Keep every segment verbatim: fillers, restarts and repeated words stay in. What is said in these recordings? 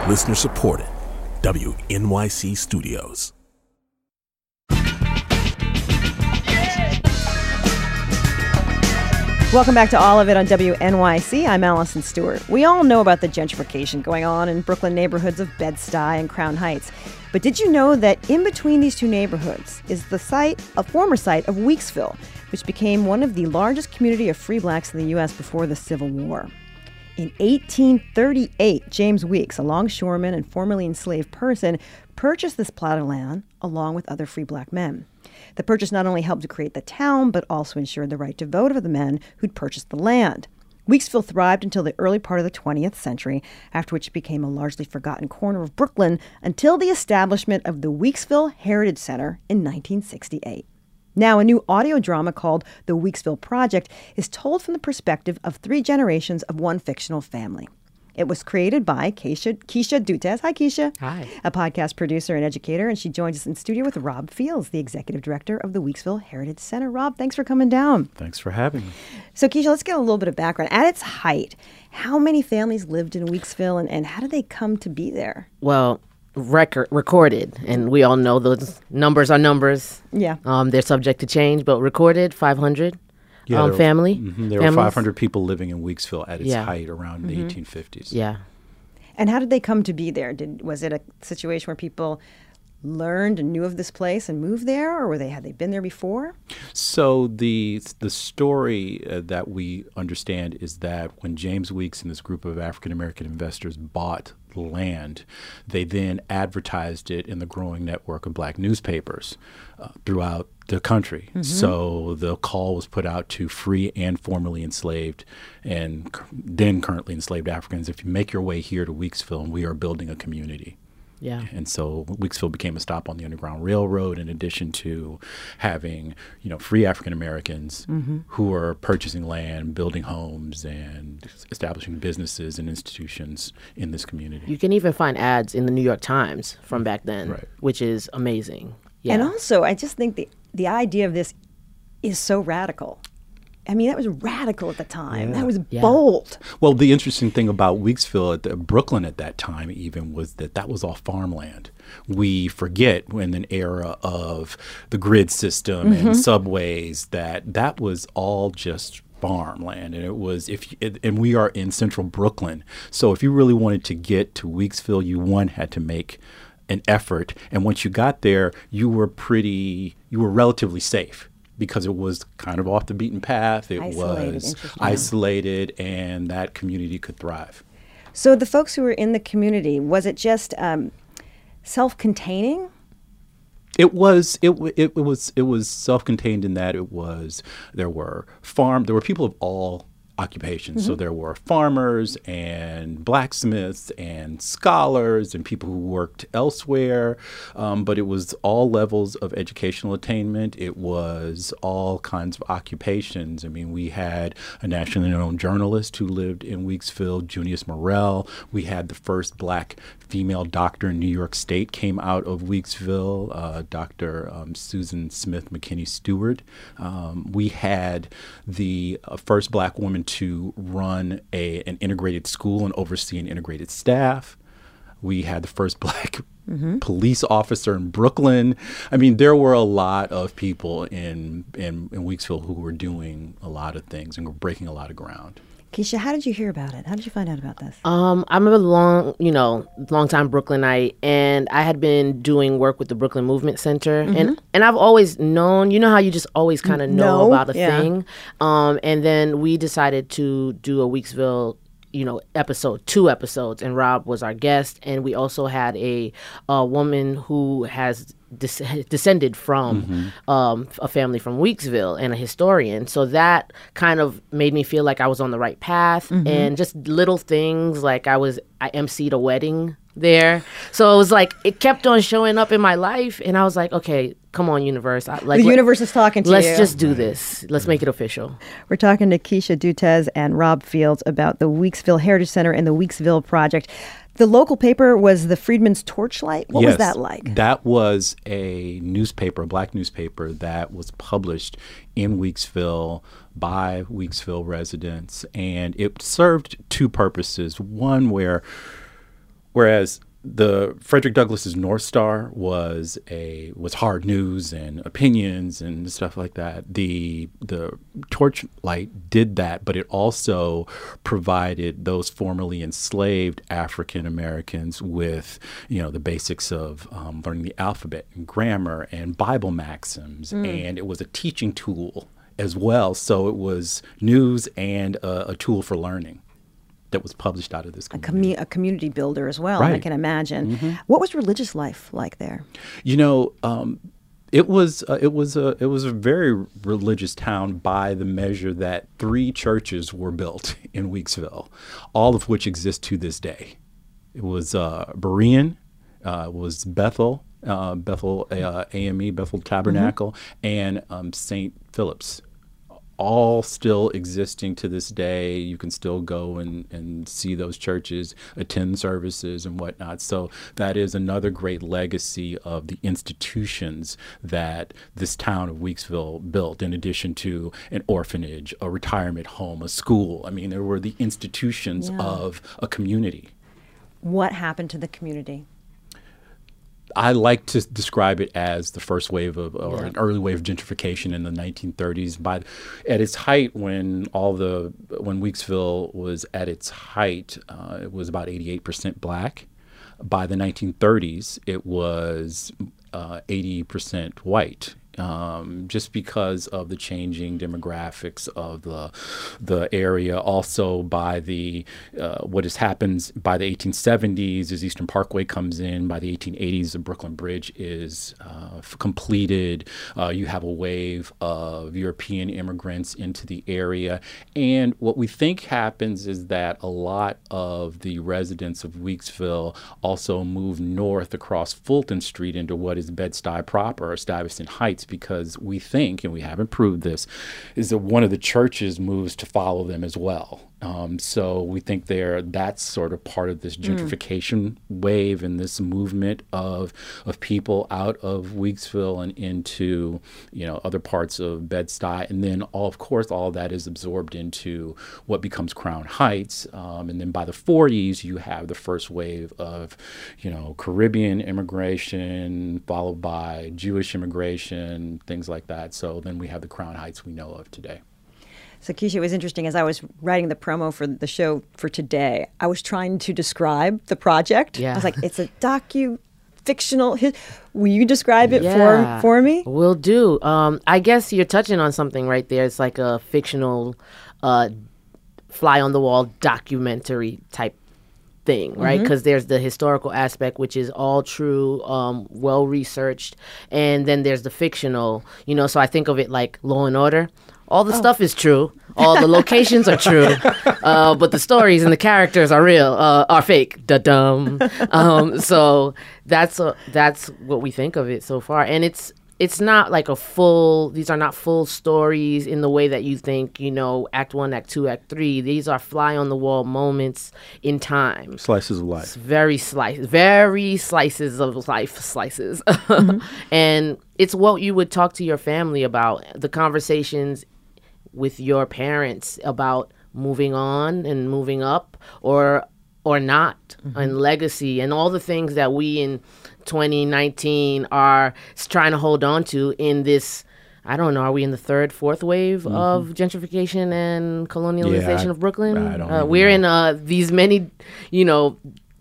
Listener supported. W N Y C Studios. Welcome back to All of It on W N Y C. I'm Allison Stewart. We all know about the gentrification going on in Brooklyn neighborhoods of Bed-Stuy and Crown Heights. But did you know that in between these two neighborhoods is the site, a former site of Weeksville, which became one of the largest community of free blacks in the U S before the Civil War? In eighteen thirty-eight, James Weeks, a longshoreman and formerly enslaved person, purchased this plot of land along with other free black men. The purchase not only helped to create the town, but also ensured the right to vote of the men who'd purchased the land. Weeksville thrived until the early part of the twentieth century, after which it became a largely forgotten corner of Brooklyn until the establishment of the Weeksville Heritage Center in nineteen sixty-eight. Now, a new audio drama called The Weeksville Project is told from the perspective of three generations of one fictional family. It was created by Keisha, Keisha Dutes. Hi, Keisha. Hi. A podcast producer and educator, and she joins us in studio with Rob Fields, the executive director of the Weeksville Heritage Center. Rob, thanks for coming down. Thanks for having me. So, Keisha, let's get a little bit of background. At its height, how many families lived in Weeksville, and, and how did they come to be there? Well, record recorded, and we all know those numbers are numbers. Yeah. Um, they're subject to change, but recorded, five hundred. Yeah, um, there family. Were, mm-hmm, there families. were five hundred people living in Weeksville at its Yeah. height around Mm-hmm. the eighteen fifties. Yeah. And how did they come to be there? Did was it a situation where people learned and knew of this place and moved there, or were they had they been there before? So the the story uh, that we understand is that when James Weeks and this group of African American investors bought land, they then advertised it in the growing network of black newspapers uh, throughout the country. Mm-hmm. So the call was put out to free and formerly enslaved and c- then currently enslaved Africans, if you make your way here to Weeksville, and we are building a community. Yeah. And so Weeksville became a stop on the Underground Railroad, in addition to having, you know, free African Americans mm-hmm. who are purchasing land, building homes, and establishing businesses and institutions in this community. You can even find ads in the New York Times from back then, Right. which is amazing. Yeah. And also, I just think the the idea of this is so radical. I mean, that was radical at the time. Yeah. That was Yeah. bold. Well, the interesting thing about Weeksville, at the, Brooklyn at that time even, was that that was all farmland. We forget in an era of the grid system Mm-hmm. and subways that that was all just farmland, and it was if it, and we are in central Brooklyn. So if you really wanted to get to Weeksville, you one had to make an effort, and once you got there, you were pretty, you were relatively safe, because it was kind of off the beaten path. It Isolated, was interesting. isolated, and that community could thrive. So the folks who were in the community, was it just um, self-containing? It was it, w- it was it was self-contained in that it was there were farm there were people of all occupations. So there were farmers and blacksmiths and scholars and people who worked elsewhere. Um, but it was all levels of educational attainment. It was all kinds of occupations. I mean, we had a nationally known journalist who lived in Weeksville, Junius Morel. We had the first black female doctor in New York State came out of Weeksville, uh, Doctor Um, Susan Smith McKinney Stewart. Um, we had the uh, first black woman to run a an integrated school and oversee an integrated staff. We had the first black mm-hmm. police officer in Brooklyn. I mean, there were a lot of people in, in, in Weeksville who were doing a lot of things and were breaking a lot of ground. Keisha, how did you hear about it? How did you find out about this? Um, I'm a long, you know, long time Brooklynite, and I had been doing work with the Brooklyn Movement Center, mm-hmm. and and I've always known, you know, how you just always kind of know, know about a yeah. thing, um, and then we decided to do a Weeksville, you know, episode, two episodes, and Rob was our guest, and we also had a, a woman who has des- descended from mm-hmm. um, a family from Weeksville and a historian. So that kind of made me feel like I was on the right path, mm-hmm. and just little things like I was, I emceed a wedding there. So it was like, it kept on showing up in my life, and I was like, okay, come on, universe. I, like, the let, universe is talking to let's you. Let's just do this. Let's make it official. We're talking to Keisha Dutes and Rob Fields about the Weeksville Heritage Center and the Weeksville Project. The local paper was the Freedmen's Torchlight. What yes, was that like? That was a newspaper, a black newspaper that was published in Weeksville by Weeksville residents, and it served two purposes. One where whereas the Frederick Douglass's North Star was a was hard news and opinions and stuff like that. The the Torchlight did that, but it also provided those formerly enslaved African Americans with, you know, the basics of um, learning the alphabet and grammar and Bible maxims, mm. and it was a teaching tool as well. So it was news and a, a tool for learning that was published out of this community. A, commu- a community builder as well, right. I can imagine. Mm-hmm. What was religious life like there? You know, um, it was uh, it was a it was a very religious town by the measure that three churches were built in Weeksville, all of which exist to this day. It was uh, Berean, uh, was Bethel, uh, Bethel uh, A M E, Bethel Tabernacle, mm-hmm. and um, Saint Philip's. All still existing to this day. You can still go and, and see those churches, attend services and whatnot. So that is another great legacy of the institutions that this town of Weeksville built, in addition to an orphanage, a retirement home, a school. I mean, there were the institutions yeah. of a community. What happened to the community? I like to describe it as the first wave of, or yeah. an early wave of gentrification in the nineteen thirties. By at its height, when all the when Weeksville was at its height, uh, it was about eighty-eight percent black. By the nineteen thirties, it was uh, eighty percent white. Um, just because of the changing demographics of the the area. Also by the uh, what has happened by the eighteen seventies as Eastern Parkway comes in. By the eighteen eighties, the Brooklyn Bridge is uh, f- completed. Uh, you have a wave of European immigrants into the area. And what we think happens is that a lot of the residents of Weeksville also move north across Fulton Street into what is Bed-Stuy proper, or Stuyvesant Heights, because we think, and we haven't proved this, is that one of the churches moves to follow them as well. Um, so we think there that's sort of part of this gentrification mm. wave and this movement of of people out of Weeksville and into, you know, other parts of Bed-Stuy. And then, all, of course, all of that is absorbed into what becomes Crown Heights. Um, and then by the forties, you have the first wave of, you know, Caribbean immigration, followed by Jewish immigration, things like that. So then we have the Crown Heights we know of today. So, Keisha, it was interesting. As I was writing the promo for the show for today, I was trying to describe the project. Yeah. I was like, it's a docu-fictional. Hi- Will you describe it yeah. for, for me? Will do. Um, I guess you're touching on something right there. It's like a fictional, uh, fly-on-the-wall documentary type thing, right? Because mm-hmm. there's the historical aspect, which is all true, um, well-researched. And then there's the fictional, you know, so I think of it like Law and Order. All the oh. stuff is true. All the locations are true, uh, but the stories and the characters are real, uh, are fake. Da-dum. Um, so that's a, that's what we think of it so far, and it's it's not like a full. These are not full stories in the way that you think. You know, Act One, Act Two, Act Three. These are fly on the wall moments in time. Slices of life. It's very slice, very slices of life, slices, mm-hmm. and it's what you would talk to your family about. The conversations with your parents about moving on and moving up or or not, mm-hmm. and legacy and all the things that we in twenty nineteen are trying to hold on to in this, I don't know, are we in the third, fourth wave mm-hmm. of gentrification and colonialization yeah, of Brooklyn? I, I don't uh, we're know. in uh, these many, you know,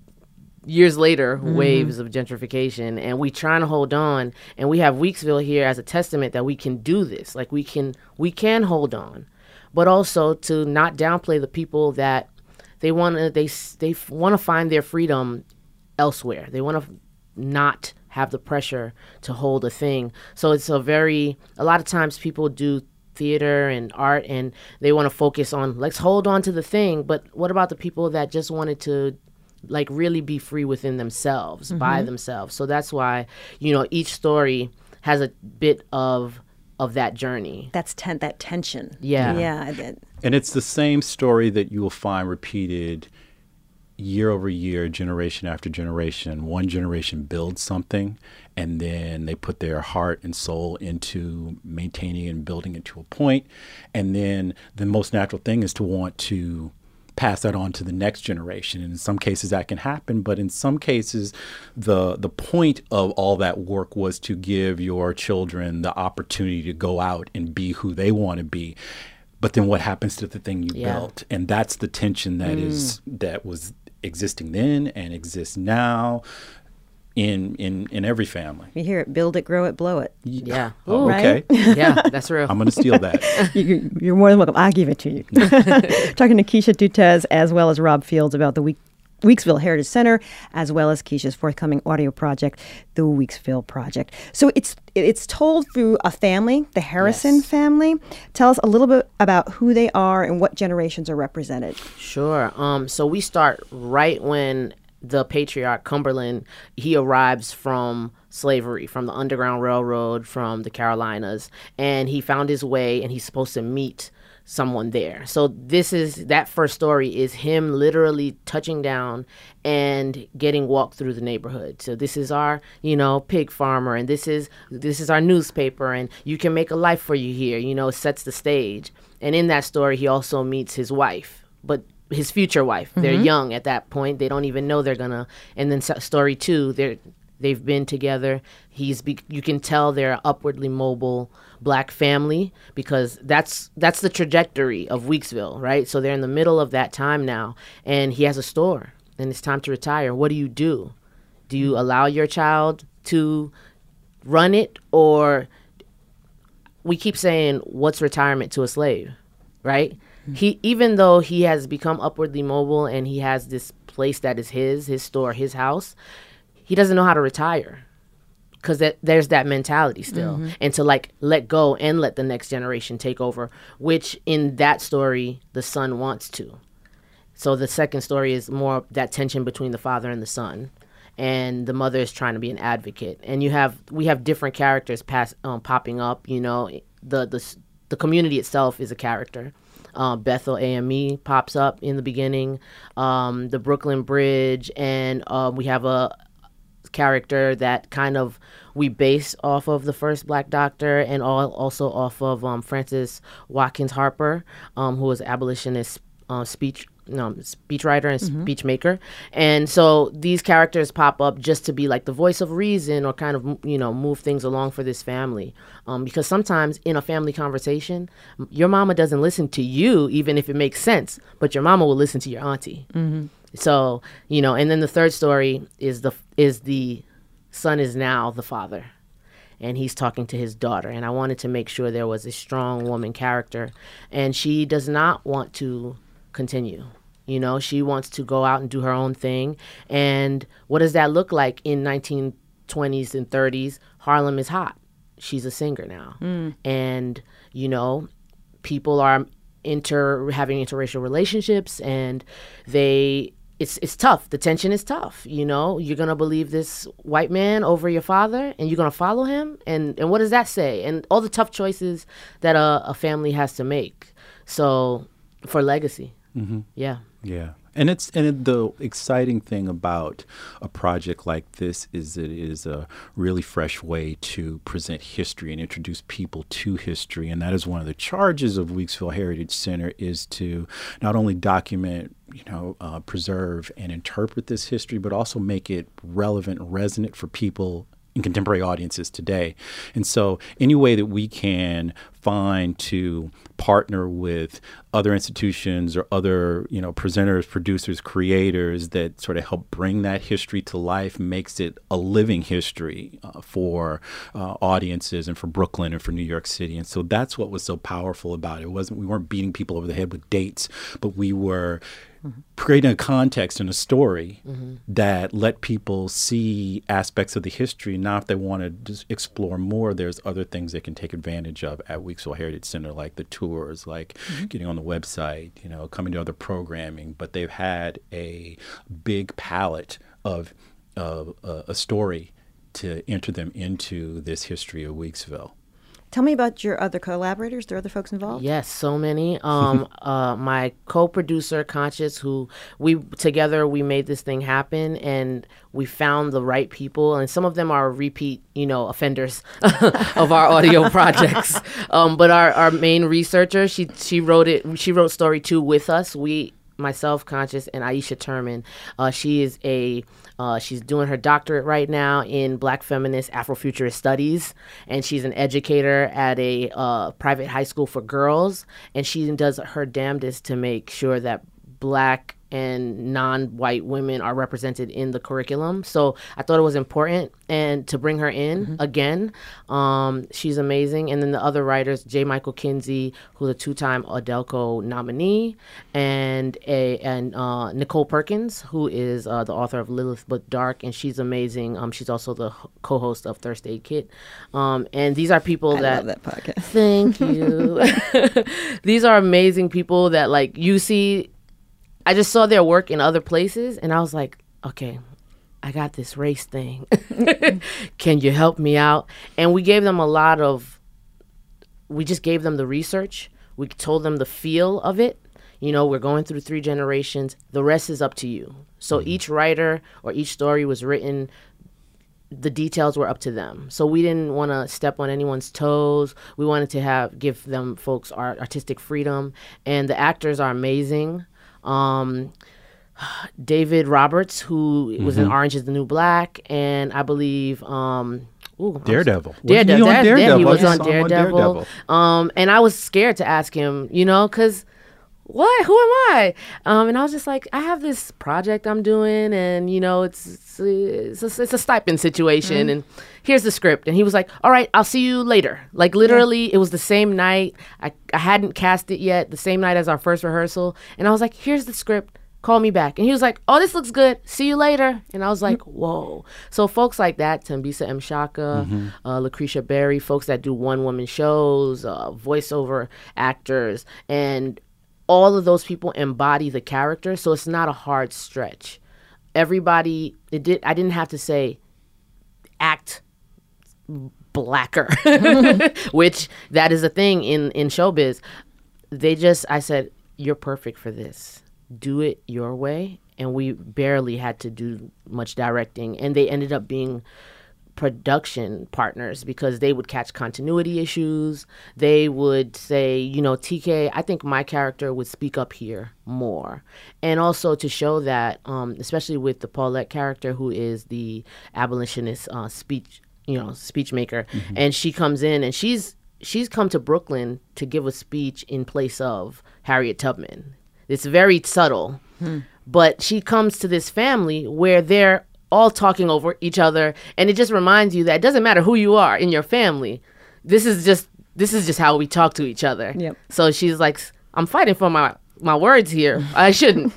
years later, mm-hmm. waves of gentrification, and we trying to hold on, and we have Weeksville here as a testament that we can do this. Like we can, we can hold on, but also to not downplay the people that they want to, they they want to find their freedom elsewhere. They want to not have the pressure to hold a thing. So it's a very, a lot of times people do theater and art and they want to focus on, let's hold on to the thing, but what about the people that just wanted to like really be free within themselves, mm-hmm. by themselves? So that's why, you know, each story has a bit of of that journey. That's ten- that tension. Yeah. Yeah. That- and it's the same story that you will find repeated year over year, generation after generation. One generation builds something, and then they put their heart and soul into maintaining and building it to a point. And then the most natural thing is to want to pass that on to the next generation. And in some cases that can happen, but in some cases the the point of all that work was to give your children the opportunity to go out and be who they want to be. But then what happens to the thing you Yeah. built? And that's the tension that Mm. is that was existing then and exists now in in in every family. You hear it, build it, grow it, blow it. Yeah. Oh, Ooh. okay. Yeah, that's real. I'm going to steal that. You, you're more than welcome. I'll give it to you. Talking to Keisha Dutez as well as Rob Fields about the week. Weeksville Heritage Center, as well as Keisha's forthcoming audio project, the Weeksville Project. So it's it's told through a family, the Harrison Yes. family. Tell us a little bit about who they are and what generations are represented. Sure. Um, so we start right when the patriarch Cumberland, he arrives from slavery, from the Underground Railroad, from the Carolinas, and he found his way, and he's supposed to meet someone there. So this is, that first story is him literally touching down and getting walked through the neighborhood. So this is our, you know, pig farmer, and this is this is our newspaper, and you can make a life for you here. You know, it sets the stage. And in that story, he also meets his wife, but his future wife. They're young at that point. They don't even know they're gonna. And then s- story two, they're they've been together. He's be, you can tell they're an upwardly mobile black family, because that's that's the trajectory of Weeksville, right? So they're in the middle of that time now, and he has a store, and it's time to retire. What do you do? Do you allow your child to run it, or we keep saying, what's retirement to a slave, right? He, even though he has become upwardly mobile and he has this place that is his, his store, his house, he doesn't know how to retire, because that, there's that mentality still. And to like let go and let the next generation take over, which in that story, the son wants to. So the second story is more that tension between the father and the son. And the mother is trying to be an advocate. And you have, we have different characters pass, um, popping up, you know, the, the, s- the community itself is a character. Uh, Bethel A M E pops up in the beginning, um, the Brooklyn Bridge, and uh, we have a character that kind of we base off of the first Black doctor, and all, also off of um, Francis Watkins Harper, um, who was abolitionist uh, speech no, speechwriter and speech maker. And so these characters pop up just to be like the voice of reason, or kind of, you know, move things along for this family. Um, because sometimes in a family conversation, m- your mama doesn't listen to you, even if it makes sense, but your mama will listen to your auntie. So, you know, and then the third story is the is the son is now the father, and he's talking to his daughter. And I wanted to make sure there was a strong woman character, and she does not want to continue. You know, she wants to go out and do her own thing. And what does that look like in nineteen twenties and thirties? Harlem is hot. She's a singer now. And, you know, people are inter having interracial relationships, and they it's it's tough. The tension is tough. You know, you're gonna believe this white man over your father, and you're gonna follow him, and and what does that say? And all the tough choices that a, a family has to make. So for legacy, yeah. Yeah. And it's and it, the exciting thing about a project like this is it is a really fresh way to present history and introduce people to history. And that is one of the charges of Weeksville Heritage Center, is to not only document, you know, uh, preserve and interpret this history, but also make it relevant and resonant for people in contemporary audiences today. And so any way that we can find to partner with other institutions or other, you know, presenters, producers, creators that sort of help bring that history to life makes it a living history uh, for uh, audiences, and for Brooklyn and for New York City. And so that's what was so powerful about it. It wasn't, we weren't beating people over the head with dates, but we were creating a context and a story that let people see aspects of the history. Now, if they want to just explore more, there's other things they can take advantage of at Weeksville Heritage Center, like the tours, like getting on the website, you know, coming to other programming. But they've had a big palette of uh, uh, a story to enter them into this history of Weeksville. Tell me about your other collaborators. There are other folks involved? Yes, so many. Um, uh, my co-producer, Conscious, who we together we made this thing happen, and we found the right people, and some of them are repeat, you know, offenders of our audio projects. Um, but our, our main researcher, she she wrote it. She wrote story two with us. We myself, Conscious, and Aisha Turman. Uh, she is a uh, she's doing her doctorate right now in Black feminist Afrofuturist studies, and she's an educator at a uh, private high school for girls, and she does her damnedest to make sure that Black and non-white women are represented in the curriculum. So I thought it was important and to bring her in mm-hmm. again. Um, she's amazing. And then the other writers, J. Michael Kinsey, who's a two-time Adelco nominee, and a and uh, Nicole Perkins, who is uh, the author of Lilith But Dark, and she's amazing. Um, she's also the co-host of Thirst Aid Kit. Um, and these are people I that... love that podcast. Thank you. These are amazing people that, like, you see... I just saw their work in other places, and I was like, okay, I got this race thing. Can you help me out? And we gave them a lot of, we just gave them the research. We told them the feel of it. You know, we're going through three generations. The rest is up to you. So mm-hmm. each writer or each story was written, the details were up to them. So we didn't want to step on anyone's toes. We wanted to have give them folks art, artistic freedom. And the actors are amazing. Um, David Roberts, who mm-hmm. was in Orange is the New Black, and I believe um, ooh, Daredevil. Daredevil. Wasn't he on Daredevil? He was I on saw him on Daredevil. Daredevil. Um, and I was scared to ask him, you know, because what? Who am I? Um, and I was just like, I have this project I'm doing, and you know, it's it's a, it's a, it's a stipend situation, mm-hmm. and here's the script. And he was like, all right, I'll see you later. Like literally, yeah. It was the same night. I I hadn't cast it yet. The same night as our first rehearsal, and I was like, here's the script. Call me back. And he was like, oh, this looks good. See you later. And I was like, whoa. So folks like that, Tambisa M. Shaka, mm-hmm. uh, Lucretia Berry, folks that do one-woman shows, uh, voiceover actors, and all of those people embody the character. So it's not a hard stretch. Everybody, it did. I didn't have to say, act blacker, which that is a thing in, in showbiz. They just, I said, you're perfect for this. Do it your way. And we barely had to do much directing. And they ended up being production partners because they would catch continuity issues. They would say, you know, T K, I think my character would speak up here more. And also to show that, um, especially with the Paulette character, who is the abolitionist uh, speech, you know, speech maker. Mm-hmm. And she comes in and she's she's come to Brooklyn to give a speech in place of Harriet Tubman. It's very subtle, hmm. but she comes to this family where they're all talking over each other, and it just reminds you that it doesn't matter who you are in your family. This is just this is just how we talk to each other. Yep. So she's like, I'm fighting for my my words here. I shouldn't.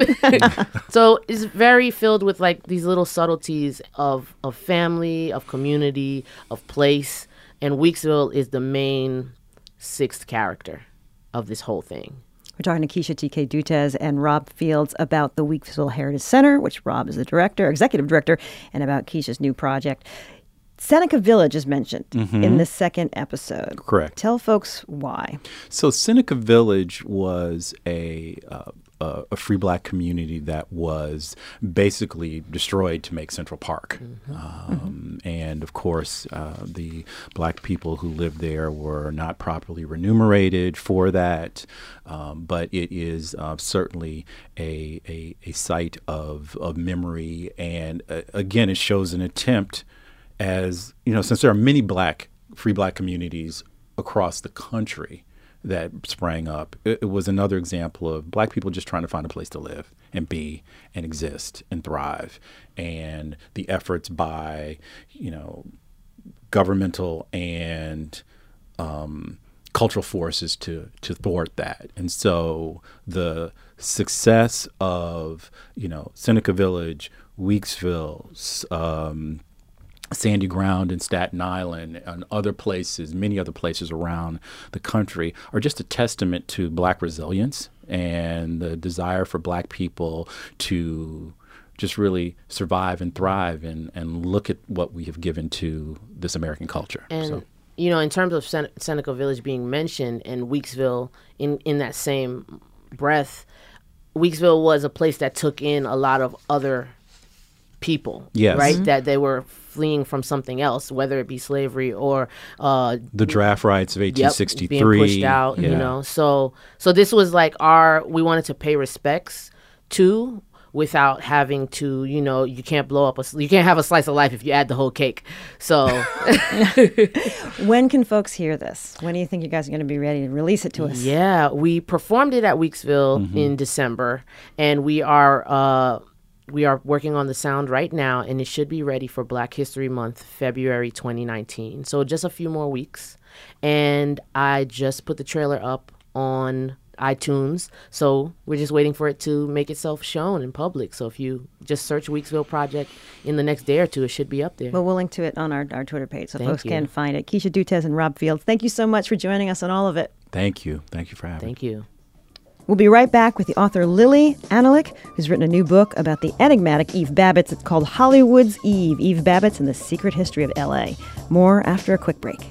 So it's very filled with like these little subtleties of of family, of community, of place, and Weeksville is the main sixth character of this whole thing. We're talking to Keisha T K Dutes and Rob Fields about the Weeksville Heritage Center, which Rob is the director, executive director, and about Keisha's new project. Seneca Village is mentioned mm-hmm. in the second episode. Correct. Tell folks why. So Seneca Village was a uh, a, a free Black community that was basically destroyed to make Central Park. Mm-hmm. Um, mm-hmm. And of course, uh, the Black people who lived there were not properly remunerated for that. Um, but it is uh, certainly a, a, a site of, of memory. And uh, again, it shows an attempt, as you know, since there are many Black, free Black communities across the country that sprang up, it, it was another example of Black people just trying to find a place to live and be and exist and thrive. And the efforts by, you know, governmental and um, cultural forces to to thwart that. And so the success of, you know, Seneca Village, Weeksville, um, Sandy Ground in Staten Island and other places, many other places around the country, are just a testament to Black resilience and the desire for Black people to just really survive and thrive and, and look at what we have given to this American culture. And, so. you know, in terms of Sen- Seneca Village being mentioned and Weeksville in, in that same breath, Weeksville was a place that took in a lot of other people, yes. right? Mm-hmm. That they were fleeing from something else, whether it be slavery or uh, the draft rights of eighteen sixty-three, yep, being pushed out. Yeah. You know, so so this was like our. We wanted to pay respects two without having to, you know, you can't blow up a, you can't have a slice of life if you add the whole cake. So when can folks hear this? When do you think you guys are going to be ready to release it to us? Yeah, we performed it at Weeksville mm-hmm. in December, and we are uh, we are working on the sound right now, and it should be ready for Black History Month, February twenty nineteen. So just a few more weeks, and I just put the trailer up on iTunes, so we're just waiting for it to make itself shown in public. So if you just search Weeksville Project in the next day or two, it should be up there. Well, we'll link to it on our, our Twitter page so Thank folks you. can find it. Keisha Dutes and Rob Fields, thank you so much for joining us on all of it. Thank you. Thank you for having Thank me. you. We'll be right back with the author Lily Analik, who's written a new book about the enigmatic Eve Babitz. It's called Hollywood's Eve, Eve Babitz and the Secret History of L A. More after a quick break.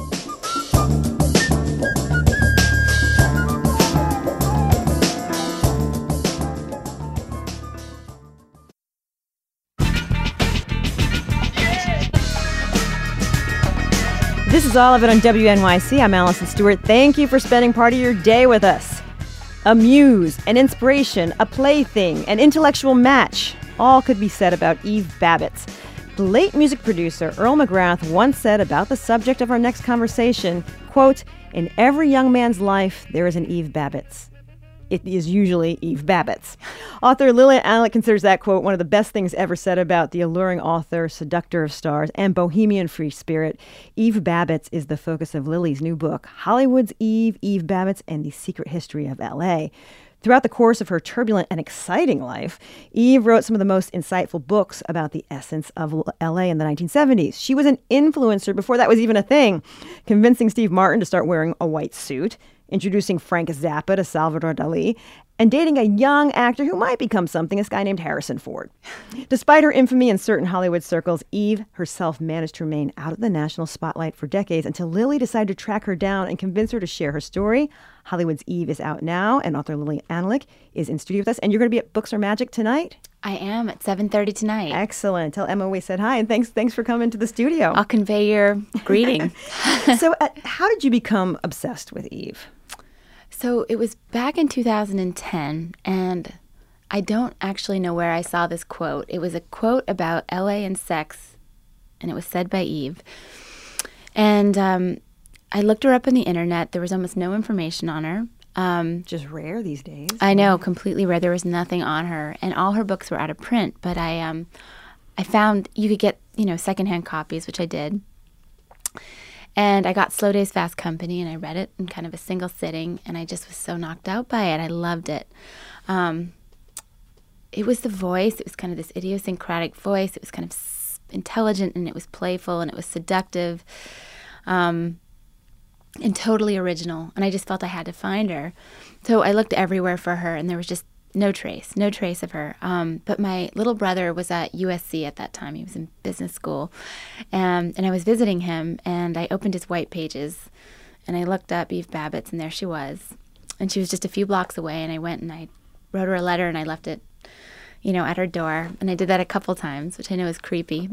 This is all of it on W N Y C. I'm Allison Stewart. Thank you for spending part of your day with us. A muse, an inspiration, a plaything, an intellectual match. All could be said about Eve Babitz. The late music producer Earl McGrath once said about the subject of our next conversation, quote, "In every young man's life, there is an Eve Babitz. It is usually Eve Babitz." Author Lily Analik considers that quote one of the best things ever said about the alluring author, seductor of stars, and bohemian free spirit. Eve Babitz is the focus of Lily's new book, Hollywood's Eve, Eve Babitz, and the Secret History of L A. Throughout the course of her turbulent and exciting life, Eve wrote some of the most insightful books about the essence of L A in the nineteen seventies. She was an influencer before that was even a thing, convincing Steve Martin to start wearing a white suit, introducing Frank Zappa to Salvador Dali, and dating a young actor who might become something, this guy named Harrison Ford. Despite her infamy in certain Hollywood circles, Eve herself managed to remain out of the national spotlight for decades until Lily decided to track her down and convince her to share her story. Hollywood's Eve is out now, and author Lily Analik is in studio with us. And you're going to be at Books Are Magic tonight? I am at seven thirty tonight. Excellent. Tell Emma we said hi, and thanks thanks for coming to the studio. I'll convey your greeting. So uh, how did you become obsessed with Eve? So it was back in two thousand ten, and I don't actually know where I saw this quote. It was a quote about L A and sex, and it was said by Eve. And um, I looked her up on the internet. There was almost no information on her. Um, Just rare these days. I know, completely rare. There was nothing on her, and all her books were out of print. But I, um, I found you could get, you know, secondhand copies, which I did. And I got Slow Days, Fast Company, and I read it in kind of a single sitting, and I just was so knocked out by it. I loved it. Um, it was the voice. It was kind of this idiosyncratic voice. It was kind of s- intelligent, and it was playful, and it was seductive, um, and totally original. And I just felt I had to find her. So I looked everywhere for her, and there was just no trace, no trace of her. Um, but my little brother was at U S C at that time. He was in business school. And, and I was visiting him, and I opened his white pages, and I looked up Eve Babitz, and there she was. And she was just a few blocks away, and I went and I wrote her a letter, and I left it, you know, at her door. And I did that a couple times, which I know is creepy.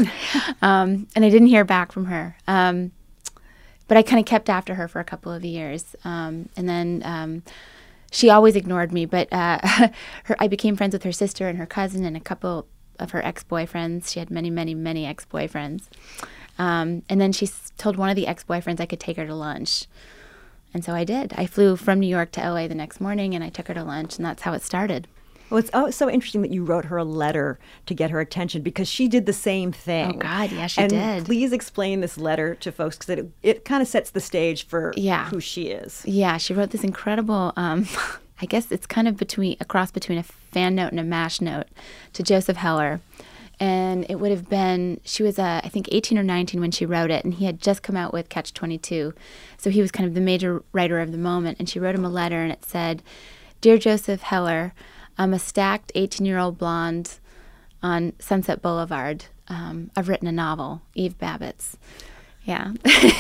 um, and I didn't hear back from her. Um, but I kind of kept after her for a couple of years. Um, and then... Um, She always ignored me, but uh, her, I became friends with her sister and her cousin and a couple of her ex-boyfriends. She had many, many, many ex-boyfriends. Um, and then she s- told one of the ex-boyfriends I could take her to lunch. And so I did. I flew from New York to L A the next morning, and I took her to lunch, and that's how it started. Well, it's oh, so interesting that you wrote her a letter to get her attention, because she did the same thing. Oh, God, yeah, she and did. Please explain this letter to folks, because it, it kind of sets the stage for Yeah. who she is. Yeah, she wrote this incredible, um, I guess it's kind of between a cross between a fan note and a mash note to Joseph Heller. And it would have been, she was, uh, I think, eighteen or nineteen when she wrote it, and he had just come out with Catch twenty-two. So he was kind of the major writer of the moment. And she wrote him a letter, and it said, "Dear Joseph Heller, I'm a stacked eighteen-year-old blonde on Sunset Boulevard. Um, I've written a novel, Eve Babitz." Yeah.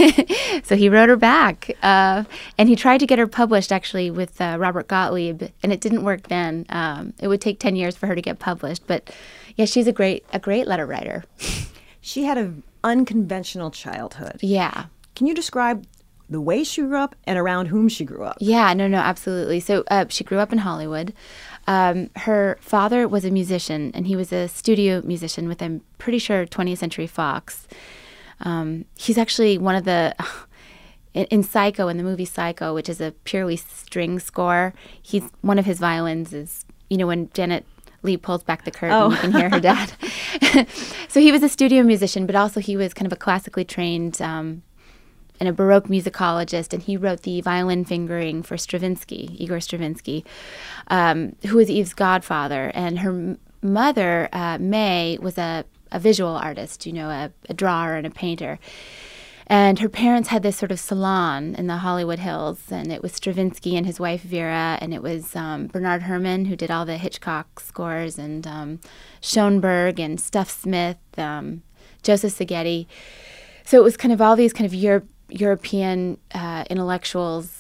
So he wrote her back. Uh, and he tried to get her published, actually, with uh, Robert Gottlieb, and it didn't work then. Um, it would take ten years for her to get published. But, yeah, she's a great a great letter writer. She had an unconventional childhood. Yeah. Can you describe the way she grew up and around whom she grew up. Yeah, no, no, absolutely. So uh, she grew up in Hollywood. Um, her father was a musician, and he was a studio musician with, I'm pretty sure, twentieth Century Fox. Um, he's actually one of the... In, in Psycho, in the movie Psycho, which is a purely string score, he's one of his violins is, you know, when Janet Leigh pulls back the curtain, Oh. you can hear her dad. So he was a studio musician, but also he was kind of a classically trained um, and a Baroque musicologist, and he wrote the violin fingering for Stravinsky, Igor Stravinsky, um, who was Eve's godfather. And her m- mother, uh, May, was a, a visual artist, you know, a, a drawer and a painter. And her parents had this sort of salon in the Hollywood Hills, and it was Stravinsky and his wife Vera, and it was um, Bernard Herrmann who did all the Hitchcock scores, and um, Schoenberg and Stuff Smith, um, Joseph Szigeti. So it was kind of all these kind of Euro- European uh, intellectuals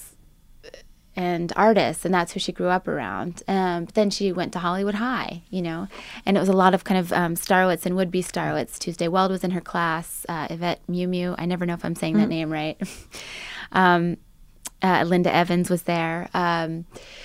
and artists, and that's who she grew up around. Um, but then she went to Hollywood High, you know, and it was a lot of kind of um, starlets and would-be starlets. Tuesday Weld was in her class, uh, Yvette Miu Miu, I never know if I'm saying that name right. um, uh, Linda Evans was there. Um,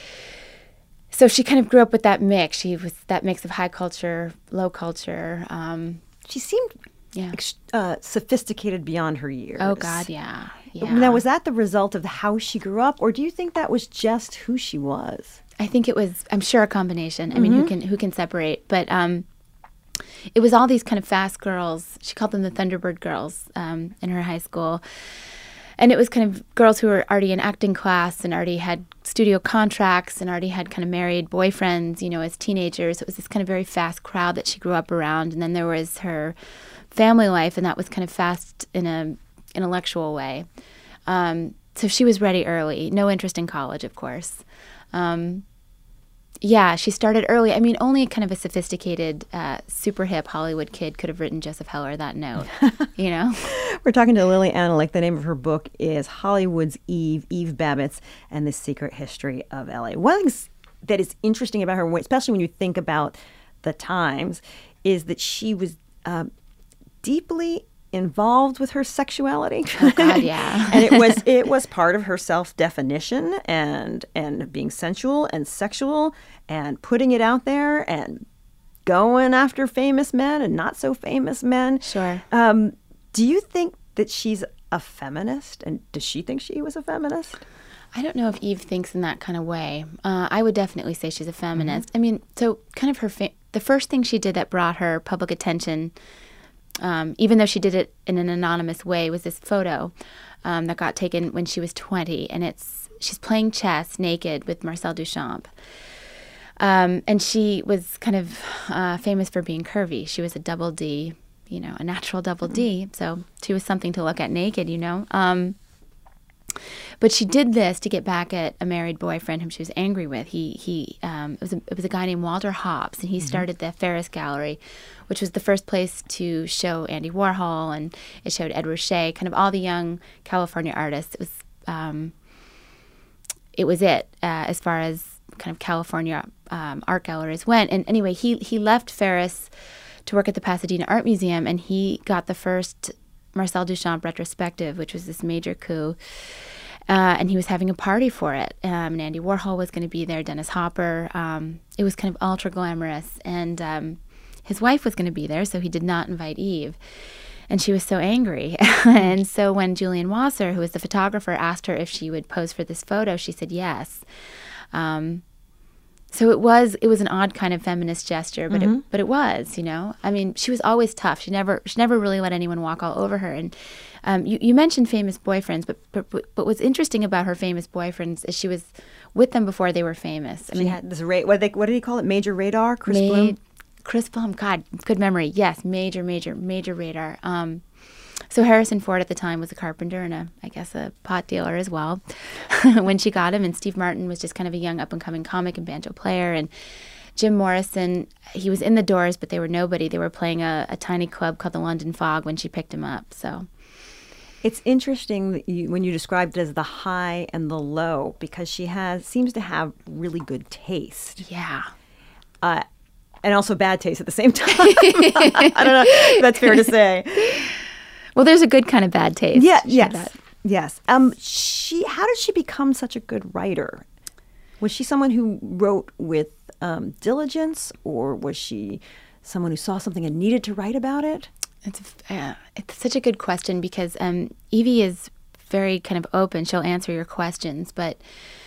so she kind of grew up with that mix. She was that mix of high culture, low culture. Um, She seemed yeah. ex- uh, sophisticated beyond her years. Oh, God, yeah. yeah. Now, was that the result of how she grew up, or do you think that was just who she was? I think it was, I'm sure, a combination. I mean, who can who can separate? But um, it was all these kind of fast girls. She called them the Thunderbird girls um, in her high school. And it was kind of girls who were already in acting class and already had studio contracts and already had kind of married boyfriends, you know, as teenagers. It was this kind of very fast crowd that she grew up around. And then there was her family life, and that was kind of fast in a intellectual way. Um, so she was ready early. No interest in college, of course. Um, yeah, she started early. I mean, only kind of a sophisticated, uh, super hip Hollywood kid could have written Joseph Heller that note, you know? We're talking to Lily Analek. The name of her book is Hollywood's Eve, Eve Babbitt's and the Secret History of L A. One of the things that is interesting about her, especially when you think about the times, is that she was uh, deeply involved with her sexuality. Oh, God, yeah. And it was it was part of her self-definition and and being sensual and sexual and putting it out there and going after famous men and not so famous men. Sure. Um, do you think that she's a feminist? And does she think she was a feminist? I don't know if Eve thinks in that kind of way. Uh, I would definitely say she's a feminist. Mm-hmm. I mean, so kind of her fa- the first thing she did that brought her public attention, Um, even though she did it in an anonymous way, was this photo um, that got taken when she was twenty, and it's she's playing chess naked with Marcel Duchamp. Um, and she was kind of uh, famous for being curvy. She was a double D, you know, a natural double D, so she was something to look at naked, you know. Um, but she did this to get back at a married boyfriend whom she was angry with. He he um, it was a, it was a guy named Walter Hobbs, and he mm-hmm. started the Ferris Gallery, which was the first place to show Andy Warhol, and it showed Ed Ruscha, kind of all the young California artists. It was um, it was it uh, as far as kind of California um, art galleries went. And anyway, he he left Ferris to work at the Pasadena Art Museum, and he got the first Marcel Duchamp retrospective, which was this major coup. Uh, and he was having a party for it. Um, and Andy Warhol was going to be there, Dennis Hopper. Um, it was kind of ultra glamorous. And um, his wife was going to be there, so he did not invite Eve. And she was so angry. And so when Julian Wasser, who was the photographer, asked her if she would pose for this photo, she said yes. Um, so it was it was an odd kind of feminist gesture, but mm-hmm. it but it was, you know. I mean, she was always tough. She never she never really let anyone walk all over her. And um, you you mentioned famous boyfriends, but, but but what's interesting about her famous boyfriends is she was with them before they were famous. I she mean, had this ra- what they what did he call it? Major radar, Chris ma- Bloom. Chris Bloom, God, good memory. Yes, major, major, major radar. Um, so Harrison Ford at the time was a carpenter and a, I guess, a pot dealer as well when she got him. And Steve Martin was just kind of a young up-and-coming comic and banjo player. And Jim Morrison, he was in the Doors, but they were nobody. They were playing a, a tiny club called the London Fog when she picked him up. So it's interesting that you, when you described it as the high and the low, because she has seems to have really good taste. Yeah. Uh, and also bad taste at the same time. I don't know if that's fair to say. Well, there's a good kind of bad taste. Yeah, She yes. had Yes. Um. She. How did she become such a good writer? Was she someone who wrote with um, diligence, or was she someone who saw something and needed to write about it? It's uh, it's such a good question because um, Evie is very kind of open. She'll answer your questions, but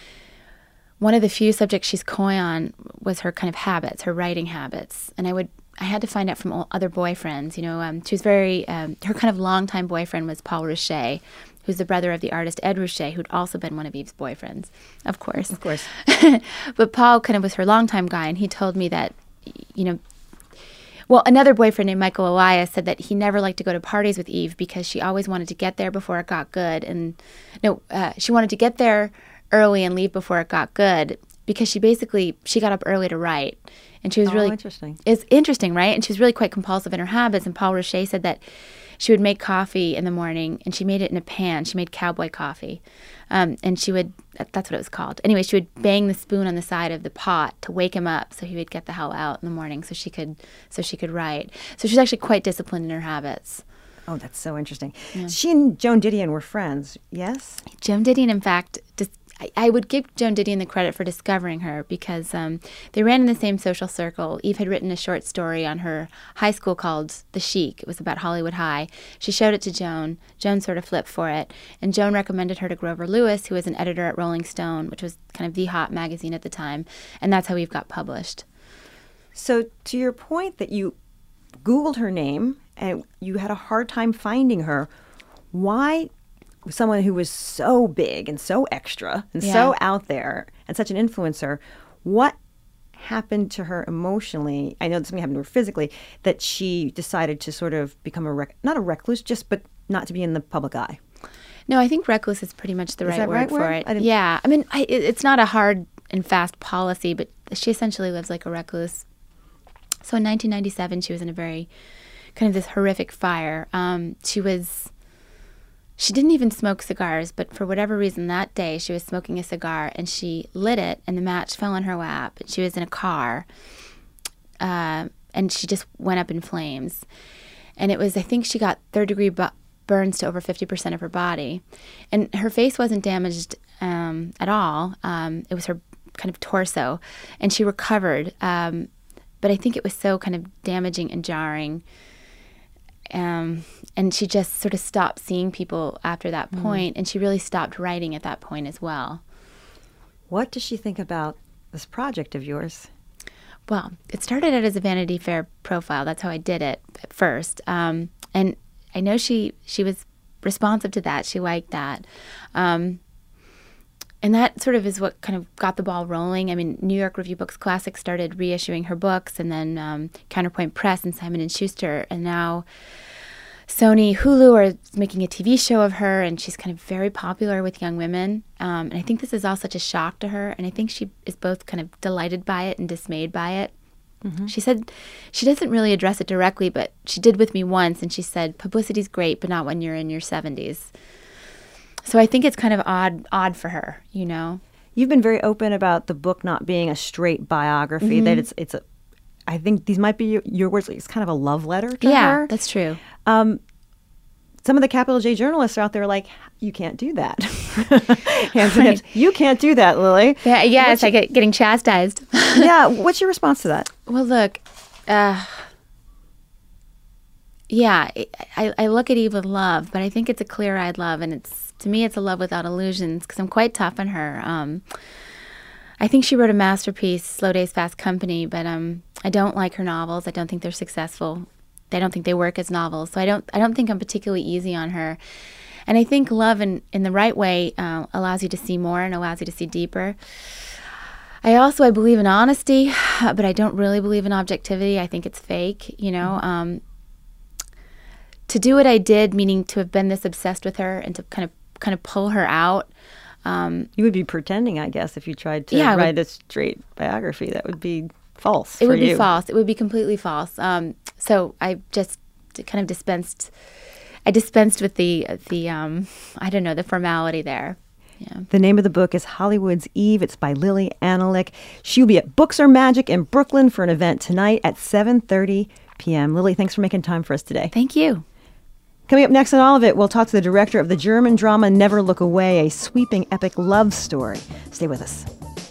one of the few subjects she's coy on was her kind of habits, her writing habits. And I would, I had to find out from all other boyfriends. You know, um, she was very, um, her kind of longtime boyfriend was Paul Rushe, who's the brother of the artist Ed Rushe, who'd also been one of Eve's boyfriends, of course. Of course. But Paul kind of was her longtime guy, and he told me that, you know, well, another boyfriend named Michael Elias said that he never liked to go to parties with Eve because she always wanted to get there before it got good. And no, uh, she wanted to get there early and leave before it got good because she basically, she got up early to write. And she was oh, really... interesting. It's interesting, right? And she was really quite compulsive in her habits. And Paul Rushe said that she would make coffee in the morning, and she made it in a pan. She made cowboy coffee. Um, and she would, that's what it was called. Anyway, she would bang the spoon on the side of the pot to wake him up so he would get the hell out in the morning so she could so she could write. So she's actually quite disciplined in her habits. Oh, that's so interesting. Yeah. She and Joan Didion were friends, yes? Joan Didion, in fact, dis- I, I would give Joan Didion the credit for discovering her because um, they ran in the same social circle. Eve had written a short story on her high school called The Chic. It was about Hollywood High. She showed it to Joan. Joan sort of flipped for it. And Joan recommended her to Grover Lewis, who was an editor at Rolling Stone, which was kind of the hot magazine at the time. And that's how Eve got published. So to your point that you Googled her name and you had a hard time finding her, why someone who was so big and so extra and Yeah. so out there and such an influencer, what happened to her emotionally? I know something happened to her physically, that she decided to sort of become a, rec- not a recluse, just, but not to be in the public eye. No, I think reckless is pretty much the Is right that word right for word? it. I didn't- Yeah. I mean, I, it, it's not a hard and fast policy, but she essentially lives like a recluse. So in nineteen ninety-seven, she was in a very kind of this horrific fire. Um, she was, she didn't even smoke cigars, but for whatever reason that day she was smoking a cigar and she lit it and the match fell in her lap. She was in a car uh, and she just went up in flames. And it was, I think she got third degree bu- burns to over fifty percent of her body. And her face wasn't damaged um, at all. Um, it was her kind of torso. And she recovered. Um, but I think it was so kind of damaging and jarring. Um, and she just sort of stopped seeing people after that Mm. point, and she really stopped writing at that point as well. What does she think about this project of yours? Well, it started out as a Vanity Fair profile. That's how I did it at first. Um, and I know she, she was responsive to that. She liked that. Um, and that sort of is what kind of got the ball rolling. I mean, New York Review Books Classics started reissuing her books, and then um, Counterpoint Press and Simon and Schuster, and now Sony Hulu are making a T V show of her, and she's kind of very popular with young women. Um, and I think this is all such a shock to her, and I think she is both kind of delighted by it and dismayed by it. Mm-hmm. She said she doesn't really address it directly, but she did with me once, and she said, publicity's great, but not when you're in your seventies. So I think it's kind of odd odd for her, you know. You've been very open about the book not being a straight biography, Mm-hmm. that it's it's a, I think these might be your, your words, it's kind of a love letter to Yeah, her. that's true. Um, some of the capital J journalists are out there like, you can't do that. Hands and hips. You can't do that, Lily. Yeah, yeah What's it's like get, getting chastised. yeah. What's your response to that? Well, look, uh, yeah, I, I look at Eve with love, but I think it's a clear-eyed love, and it's to me, it's a love without illusions because I'm quite tough on her. Um, I think she wrote a masterpiece, Slow Days, Fast Company, but um, I don't like her novels. I don't think they're successful. I don't think they work as novels, so I don't. I don't think I'm particularly easy on her. And I think love, in in the right way, uh, allows you to see more and allows you to see deeper. I also I believe in honesty, but I don't really believe in objectivity. I think it's fake, you know. Um, to do what I did, meaning to have been this obsessed with her and to kind of kind of pull her out. Um, You would be pretending, I guess, if you tried to Yeah, I would- write a straight biography. That would be false. it for would be you. false. It would be completely false. Um, so I just kind of dispensed. I dispensed with the the um, I don't know, the formality there. Yeah. The name of the book is Hollywood's Eve. It's by Lily Analik. She'll be at Books Are Magic in Brooklyn for an event tonight at seven thirty p.m. Lily, thanks for making time for us today. Thank you. Coming up next on All of It, we'll talk to the director of the German drama Never Look Away, a sweeping epic love story. Stay with us.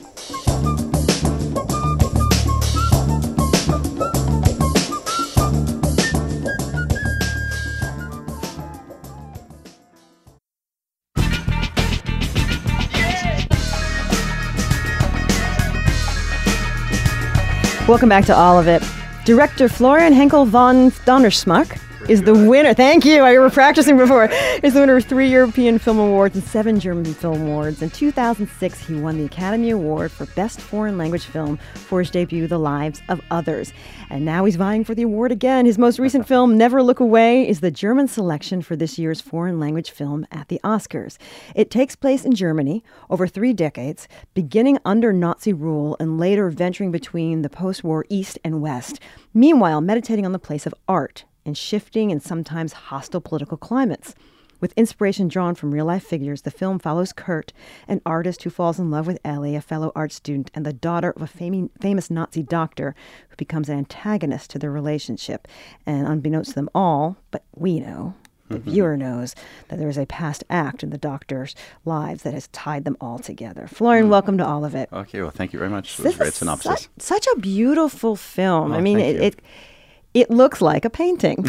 Welcome back to All of It. Director Florian Henkel von Donnersmarck is the winner. Thank you. I were practicing before. Is the winner of three European Film Awards and seven German Film Awards. In two thousand six, he won the Academy Award for Best Foreign Language Film for his debut, The Lives of Others. And now he's vying for the award again. His most recent film, Never Look Away, is the German selection for this year's foreign language film at the Oscars. It takes place in Germany over three decades, beginning under Nazi rule and later venturing between the post-war East and West. Meanwhile, meditating on the place of art in shifting and sometimes hostile political climates. With inspiration drawn from real-life figures, the film follows Kurt, an artist who falls in love with Ellie, a fellow art student, and the daughter of a fam- famous Nazi doctor who becomes an antagonist to their relationship. And unbeknownst to them all, but we know, the mm-hmm. viewer knows, that there is a past act in the doctor's lives that has tied them all together. Florian, mm. welcome to All of It. Okay, well, thank you very much. It was a great synopsis. Such, such a beautiful film. Oh, I mean, thank it... you. it It looks like a painting,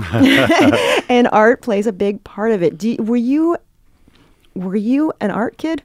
and art plays a big part of it. Do, were you, were you an art kid?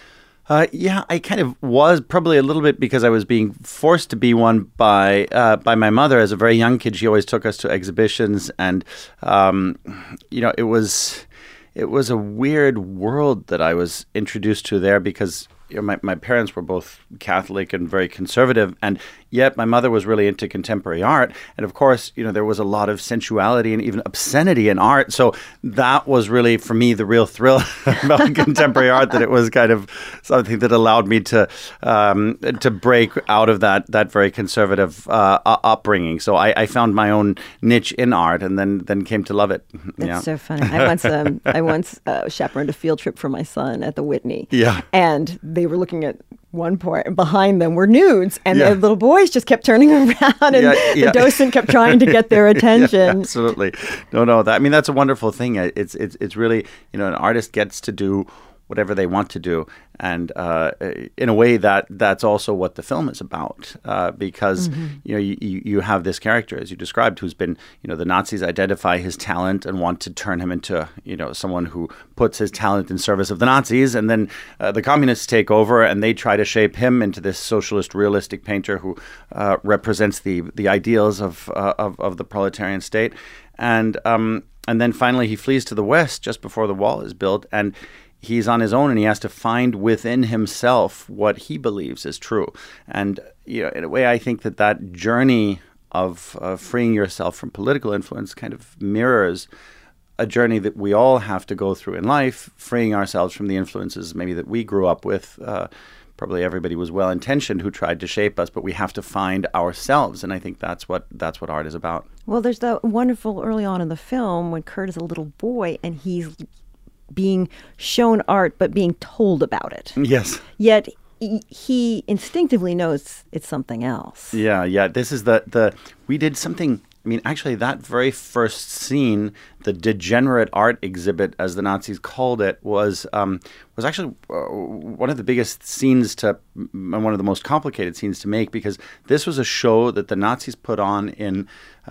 Uh, yeah, I kind of was, probably a little bit because I was being forced to be one by uh, by my mother as a very young kid. She always took us to exhibitions, and um, you know, it was it was a weird world that I was introduced to there because. You know, my, my parents were both Catholic and very conservative, and yet my mother was really into contemporary art. And of course, you know, there was a lot of sensuality and even obscenity in art. So that was really, for me, the real thrill about contemporary art, that it was kind of something that allowed me to um, to break out of that that very conservative uh, upbringing. So I, I found my own niche in art, and then then came to love it. That's yeah. so funny. I once um, I once uh, chaperoned a field trip for my son at the Whitney. Yeah, and they were looking at one point, and behind them were nudes, and yeah. the little boys just kept turning around, and yeah, yeah. the docent kept trying to get their attention. Yeah, absolutely. No, no. That, I mean, that's a wonderful thing. It's, it's, it's really, you know, an artist gets to do whatever they want to do. And uh, in a way, that that's also what the film is about, uh, because mm-hmm. you know you, you have this character, as you described, who's been, you know, the Nazis identify his talent and want to turn him into, you know, someone who puts his talent in service of the Nazis, and then uh, the communists take over and they try to shape him into this socialist, realistic painter who uh, represents the the ideals of, uh, of of the proletarian state, and um, and then finally he flees to the West just before the wall is built, and he's on his own, and he has to find within himself what he believes is true. And, you know, in a way, I think that that journey of uh, freeing yourself from political influence kind of mirrors a journey that we all have to go through in life, freeing ourselves from the influences maybe that we grew up with. Uh, probably everybody was well-intentioned who tried to shape us, but we have to find ourselves. And I think that's what that's what art is about. Well, there's that wonderful early on in the film when Kurt is a little boy and he's being shown art, but being told about it. Yes. Yet he, he instinctively knows it's something else. Yeah, yeah. This is the, the, we did something, I mean, actually that very first scene, the degenerate art exhibit, as the Nazis called it, was, um, was actually uh, one of the biggest scenes to, and one of the most complicated scenes to make, because this was a show that the Nazis put on in,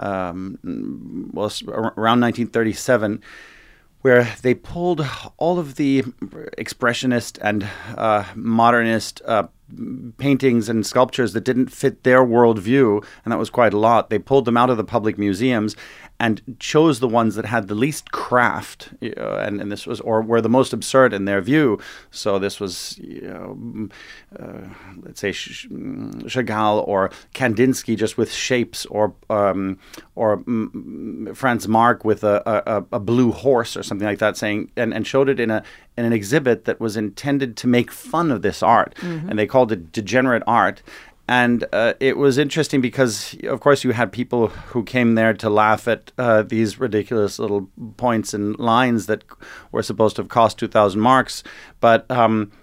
um, well, around nineteen thirty-seven, where they pulled all of the expressionist and uh, modernist uh, paintings and sculptures that didn't fit their worldview, and that was quite a lot. They pulled them out of the public museums and chose the ones that had the least craft, you know, and, and this was, or were the most absurd in their view. So this was, you know, uh, let's say Chagall or Kandinsky just with shapes, or um, or um, Franz Marc with a, a, a blue horse or something like that, saying, and, and showed it in a in an exhibit that was intended to make fun of this art, mm-hmm. and they called it degenerate art. And uh, it was interesting because, of course, you had people who came there to laugh at uh, these ridiculous little points and lines that were supposed to have cost two thousand marks. But um,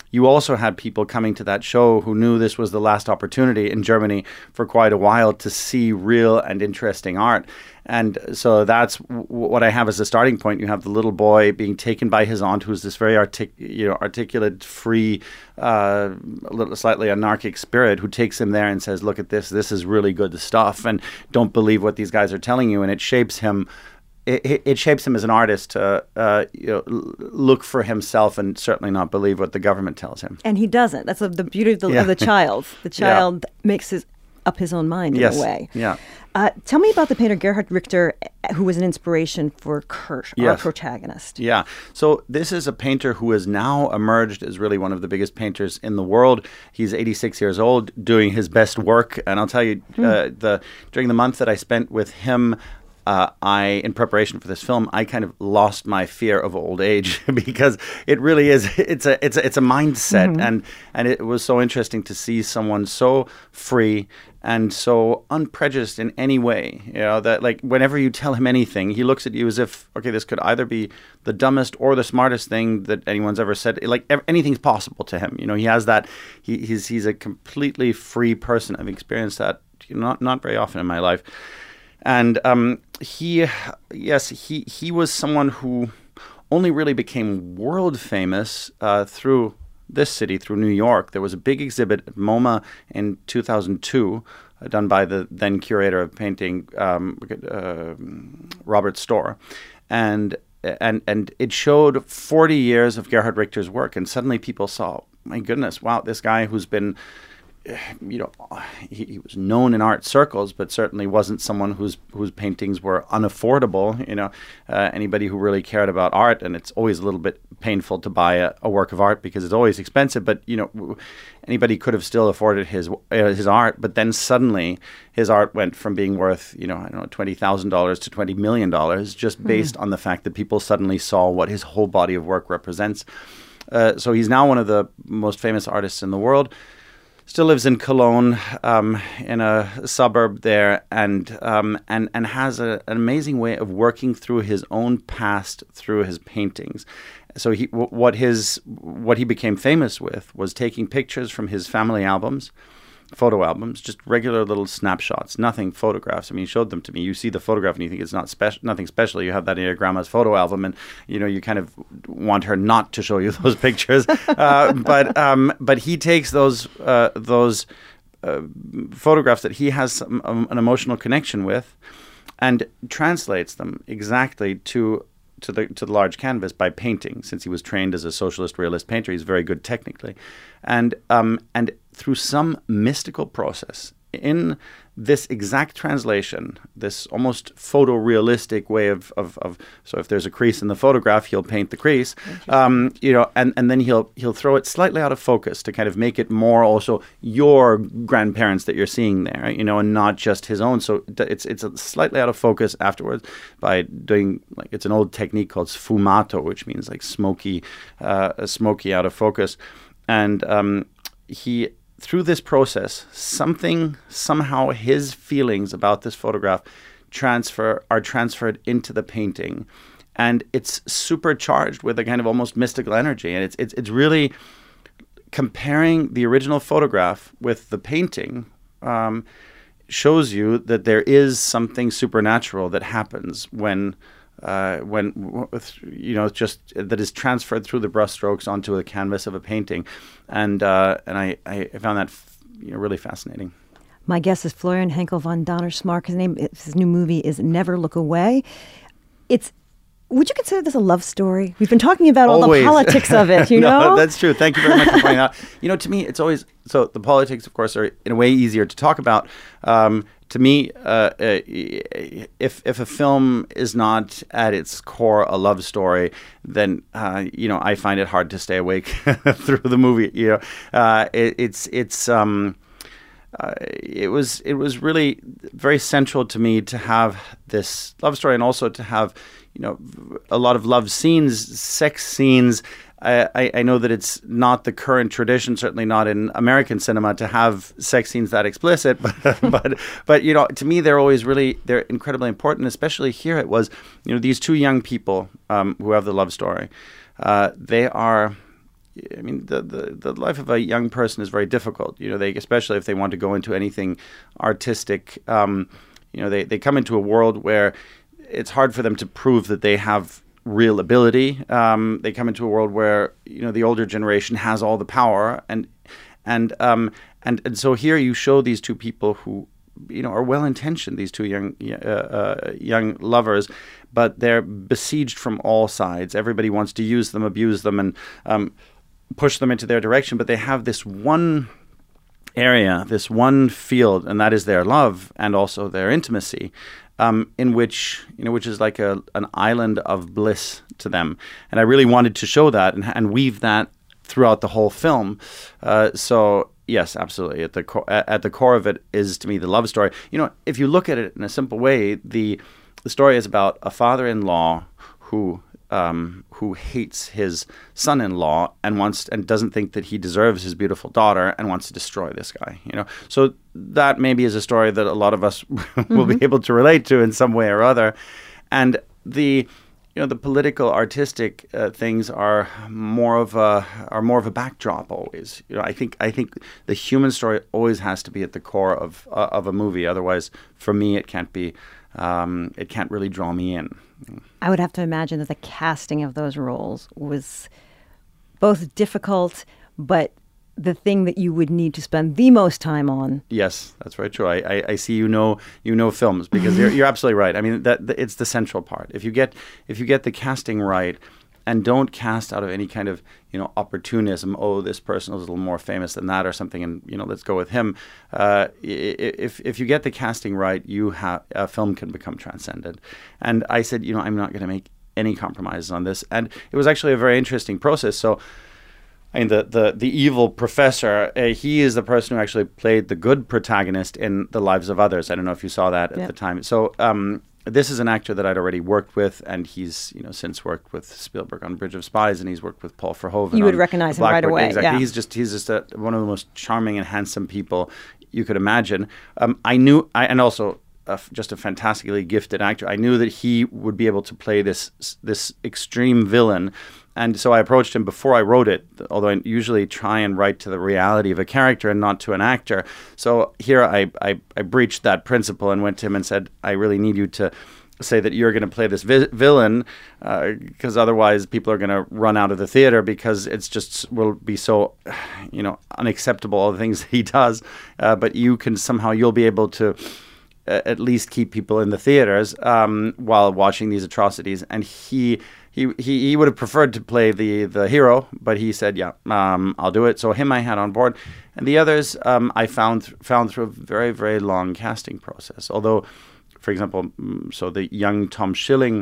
you also had people coming to that show who knew this was the last opportunity in Germany for quite a while to see real and interesting art. And so that's w- what I have as a starting point. You have the little boy being taken by his aunt, who's this very artic- you know, articulate, free, uh, a little slightly anarchic spirit, who takes him there and says, look at this, this is really good stuff, and don't believe what these guys are telling you. And it shapes him. It, it shapes him as an artist to uh, you know, look for himself and certainly not believe what the government tells him. And he doesn't. That's the beauty of the, Yeah. of the child. The Yeah. child makes his up his own mind in Yes. a way. Yeah. Uh, tell me about the painter Gerhard Richter, who was an inspiration for Kurt, our Yes. protagonist. Yeah. So this is a painter who has now emerged as really one of the biggest painters in the world. He's eighty-six years old, doing his best work. And I'll tell you, uh, the during the month that I spent with him, Uh, I, in preparation for this film, I kind of lost my fear of old age because it really is. It's a it's a it's a mindset, mm-hmm. and and it was so interesting to see someone so free and so unprejudiced in any way. You know, that like whenever you tell him anything, he looks at you as if, okay, this could either be the dumbest or the smartest thing that anyone's ever said. Like ev- anything's possible to him. You know, he has that. He, he's he's a completely free person. I've experienced that you know, not not very often in my life. And um, he, yes, he, he was someone who only really became world famous uh, through this city, through New York. There was a big exhibit at MoMA in two thousand two, uh, done by the then curator of painting, um, uh, Robert Storr. And, and, and it showed forty years of Gerhard Richter's work. And suddenly people saw, my goodness, wow, this guy who's been... You know, he, he was known in art circles, but certainly wasn't someone whose whose paintings were unaffordable. You know, uh, anybody who really cared about art, and it's always a little bit painful to buy a, a work of art because it's always expensive. But you know, anybody could have still afforded his uh, his art. But then suddenly, his art went from being worth you know I don't know twenty thousand dollars to twenty million dollars, just mm-hmm. based on the fact that people suddenly saw what his whole body of work represents. Uh, so he's now one of the most famous artists in the world. Still lives in Cologne, um, in a suburb there, and um, and and has a, an amazing way of working through his own past through his paintings. So he, w- what his, what he became famous with was taking pictures from his family albums, photo albums, just regular little snapshots, nothing photographs. I mean, he showed them to me. You see the photograph and you think it's not special, nothing special. You have that in your grandma's photo album, and you know you kind of want her not to show you those pictures. uh, but um, but he takes those uh, those uh, photographs that he has some, um, an emotional connection with, and translates them exactly to. to the to the large canvas by painting. Since he was trained as a socialist realist painter, he's very good technically, and um and through some mystical process in this exact translation, this almost photorealistic way of, of, of so if there's a crease in the photograph, he'll paint the crease, um, you know, and, and then he'll he'll throw it slightly out of focus to kind of make it more also your grandparents that you're seeing there, you know, and not just his own. So it's it's a slightly out of focus afterwards by doing like it's an old technique called sfumato, which means like smoky, uh, smoky out of focus, and um, he. Through this process, something, somehow his feelings about this photograph transfer are transferred into the painting. And it's supercharged with a kind of almost mystical energy. And it's it's it's really comparing the original photograph with the painting um, shows you that there is something supernatural that happens when Uh, when you know just that is transferred through the brushstrokes onto the canvas of a painting, and uh, and I, I found that f- you know, really fascinating. My guest is Florian Henkel von Donnersmarck. His name, his new movie is Never Look Away. It's. Would you consider this a love story? We've been talking about all Always. the politics of it, you no, know? That's true. Thank you very much for pointing out. You know, to me, it's always so. The politics, of course, are in a way easier to talk about. Um, To me, uh, if if a film is not at its core a love story, then uh, you know I find it hard to stay awake through the movie. You know, uh, it, it's it's um, uh, it was it was really very central to me to have this love story, and also to have you know a lot of love scenes, sex scenes. I, I know that it's not the current tradition, certainly not in American cinema, to have sex scenes that explicit. But but but you know, to me, they're always really they're incredibly important. Especially here, it was you know these two young people um, who have the love story. Uh, they are I mean, the, the, the life of a young person is very difficult. You know, they especially if they want to go into anything artistic. Um, you know, they, they come into a world where it's hard for them to prove that they have real ability. Um, they come into a world where, you know, the older generation has all the power, and and um, and and so here you show these two people who, you know, are well intentioned. These two young uh, uh, young lovers, but they're besieged from all sides. Everybody wants to use them, abuse them, and um, push them into their direction. But they have this one area, this one field, and that is their love and also their intimacy. Um, in which, you know, which is like a an island of bliss to them, and I really wanted to show that and, and weave that throughout the whole film. Uh, so yes, absolutely, at the co- at the core of it is to me the love story. You know, if you look at it in a simple way, the the story is about a father-in-law who um, who hates his son-in-law and wants and doesn't think that he deserves his beautiful daughter and wants to destroy this guy. You know, so that maybe is a story that a lot of us will mm-hmm. be able to relate to in some way or other. And the you know the political, artistic uh, things are more of a are more of a backdrop always. You know, I think I think the human story always has to be at the core of uh, of a movie. Otherwise, for me, it can't be. Um, it can't really draw me in. I would have to imagine that the casting of those roles was both difficult, but the thing that you would need to spend the most time on. Yes, that's very true. I, I, I see you know you know films because you're you're absolutely right. I mean that, that it's the central part. If you get if you get the casting right, and don't cast out of any kind of, you know, opportunism. Oh, this person is a little more famous than that or something, and, you know, let's go with him. Uh, if if you get the casting right, you have a film can become transcendent. And I said, you know, I'm not going to make any compromises on this. And it was actually a very interesting process. So, I mean, the the, the evil professor, uh, he is the person who actually played the good protagonist in The Lives of Others. I don't know if you saw that at yeah. the time. So, um, this is an actor that I'd already worked with, and he's, you know, since worked with Spielberg on Bridge of Spies, and he's worked with Paul Verhoeven. You would on recognize him right Blackbird. away. Exactly. Yeah. He's just he's just a, one of the most charming and handsome people you could imagine. Um, I knew, I, and also uh, just a fantastically gifted actor. I knew that he would be able to play this this extreme villain. And so I approached him before I wrote it, although I usually try and write to the reality of a character and not to an actor. So here I, I, I breached that principle and went to him and said, I really need you to say that you're going to play this vi- villain because uh, otherwise people are going to run out of the theater because it's just will be so, you know, unacceptable, all the things that he does. Uh, but you can somehow, you'll be able to uh, at least keep people in the theaters um, while watching these atrocities. And he... He, he he would have preferred to play the, the hero, but he said, yeah, um, I'll do it. So him I had on board. And the others um, I found th- found through a very, very long casting process. Although, for example, so the young Tom Schilling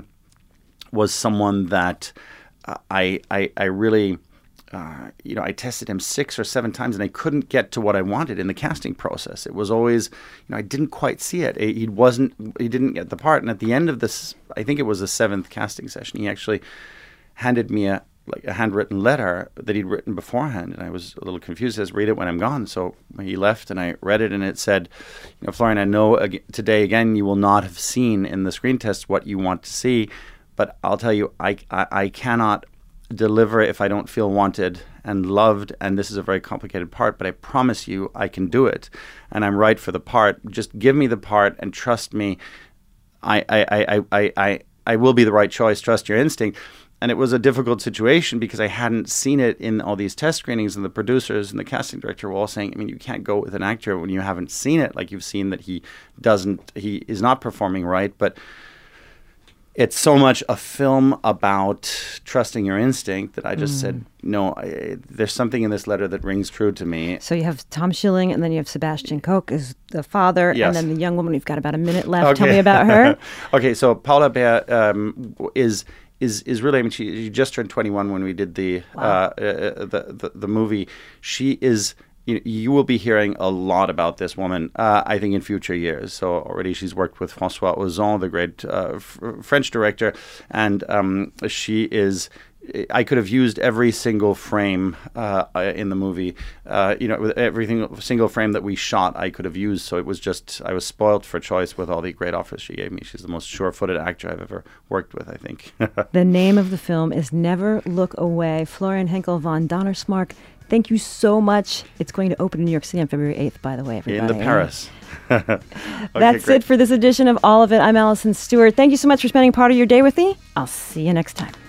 was someone that uh, I, I, I really... Uh, you know, I tested him six or seven times, and I couldn't get to what I wanted in the casting process. It was always, you know, I didn't quite see it. He wasn't, he didn't get the part. And at the end of this, I think it was the seventh casting session, he actually handed me a like a handwritten letter that he'd written beforehand, and I was a little confused. He says, "Read it when I'm gone." So he left, and I read it, and it said, "You know, Florian, I know ag- today again you will not have seen in the screen test what you want to see, but I'll tell you, I I, I cannot." deliver if I don't feel wanted and loved, and this is a very complicated part, but I promise you I can do it, and I'm right for the part. Just give me the part and trust me. I I I I I, I will be the right choice. Trust your instinct. And it was a difficult situation because I hadn't seen it in all these test screenings, and the producers and the casting director were all saying, I mean, you can't go with an actor when you haven't seen it. Like, you've seen that he doesn't, he is not performing right, but it's so much a film about trusting your instinct that I just mm. said, no, I, there's something in this letter that rings true to me. So you have Tom Schilling, and then you have Sebastian Koch as the father, yes. and then the young woman. We've got about a minute left. Okay. Tell me about her. Okay, so Paula Beer um, is is is really, I mean, she, she just turned twenty-one when we did the, wow. uh, uh, the, the the movie. She is... You, you will be hearing a lot about this woman, uh, I think, in future years. So already she's worked with François Ozon, the great uh, f- French director, and um, she is I could have used every single frame uh, in the movie. Uh, you know, with everything single frame that we shot, I could have used. So it was just I was spoiled for choice with all the great offers she gave me. She's the most sure-footed actor I've ever worked with, I think. The name of the film is Never Look Away. Florian Henkel von Donnersmarck, thank you so much. It's going to open in New York City on February eighth, by the way, everybody. In the Paris. Okay, That's great. it for this edition of All of It. I'm Allison Stewart. Thank you so much for spending part of your day with me. I'll see you next time.